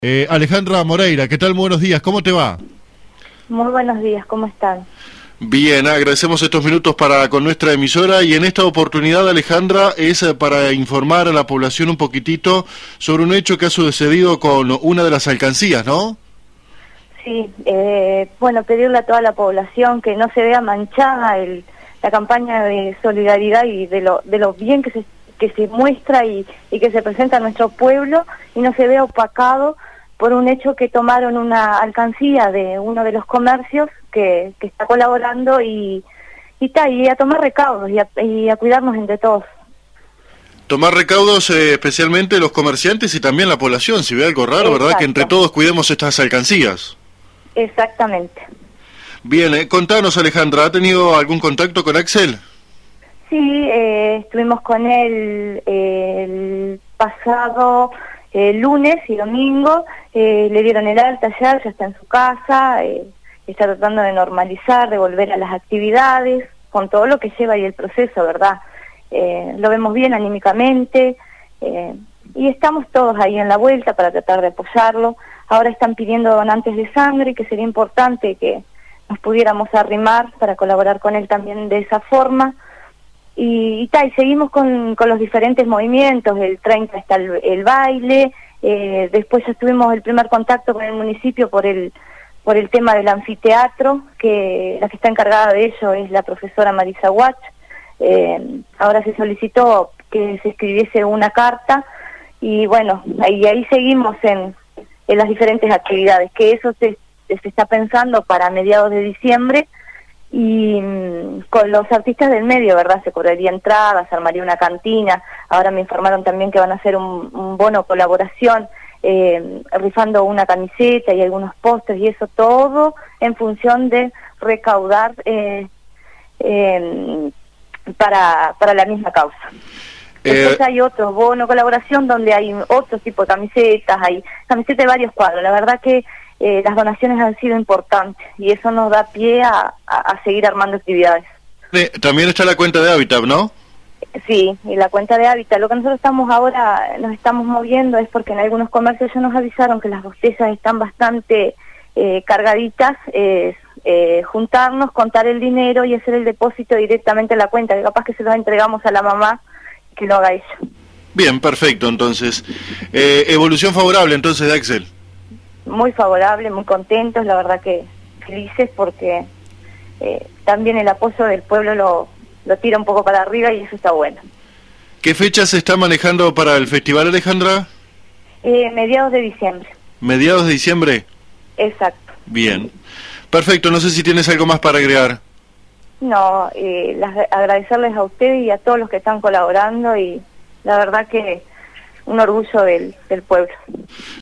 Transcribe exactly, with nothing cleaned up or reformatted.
Eh, Alejandra Moreira, ¿qué tal? Buenos días, ¿cómo te va? Muy buenos días, ¿cómo están? Bien, agradecemos estos minutos para con nuestra emisora y en esta oportunidad, Alejandra, es eh, para informar a la población un poquitito sobre un hecho que ha sucedido con una de las alcancías, ¿no? Sí, eh, bueno, pedirle a toda la población que no se vea manchada el, la campaña de solidaridad y de lo, de lo bien que se, que se muestra y, y que se presenta a nuestro pueblo y no se vea opacado por un hecho que tomaron una alcancía de uno de los comercios que, que está colaborando y, y, ta, y a tomar recaudos y a, y a cuidarnos entre todos. Tomar recaudos eh, especialmente los comerciantes y también la población, si ve algo raro, Exacto. ¿verdad? Que entre todos cuidemos estas alcancías. Exactamente. Bien, eh, contanos, Alejandra, ¿ha tenido algún contacto con Axel? Sí, eh, estuvimos con él eh, el pasado eh, lunes y domingo, eh, le dieron el alta ayer, ya está en su casa, eh, está tratando de normalizar, de volver a las actividades, con todo lo que lleva ahí el proceso, ¿verdad? Eh, lo vemos bien anímicamente, eh, y estamos todos ahí en la vuelta para tratar de apoyarlo. Ahora están pidiendo donantes de sangre, que sería importante que nos pudiéramos arrimar para colaborar con él también de esa forma. Y, y, ta, y seguimos con, con los diferentes movimientos. El treinta está el, el baile, eh, después ya tuvimos el primer contacto con el municipio por el por el tema del anfiteatro, que la que está encargada de ello es la profesora Marisa Watch. Eh, ahora se solicitó que se escribiese una carta y bueno, ahí, ahí seguimos en, en las diferentes actividades, que eso se, se está pensando para mediados de diciembre. Y mmm, con los artistas del medio, ¿verdad? Se cobraría entradas, se armaría una cantina. Ahora me informaron también que van a hacer un, un bono colaboración, eh, rifando una camiseta y algunos postres, y eso todo en función de recaudar eh, eh, para, para la misma causa. Después eh... hay otro bono colaboración donde hay otro tipo de camisetas, hay camisetas de varios cuadros. La verdad que Eh, las donaciones han sido importantes y eso nos da pie a, a, a seguir armando actividades. Eh, también está la cuenta de Hábitat, ¿no? Sí, y la cuenta de Hábitat. Lo que nosotros estamos ahora, nos estamos moviendo es porque en algunos comercios ya nos avisaron que las botellas están bastante eh, cargaditas, es eh, juntarnos, contar el dinero y hacer el depósito directamente a la cuenta, que capaz que se lo entregamos a la mamá que lo haga ella. Bien, perfecto, entonces. Eh, evolución favorable entonces de Axel. Muy favorable, muy contentos, la verdad que felices porque eh, también el apoyo del pueblo lo, lo tira un poco para arriba y eso está bueno. ¿Qué fecha se está manejando para el festival, Alejandra? Eh, mediados de diciembre. ¿Mediados de diciembre? Exacto. Bien. Perfecto, no sé si tienes algo más para agregar. No, eh, las, agradecerles a ustedes y a todos los que están colaborando y la verdad que un orgullo del, del pueblo.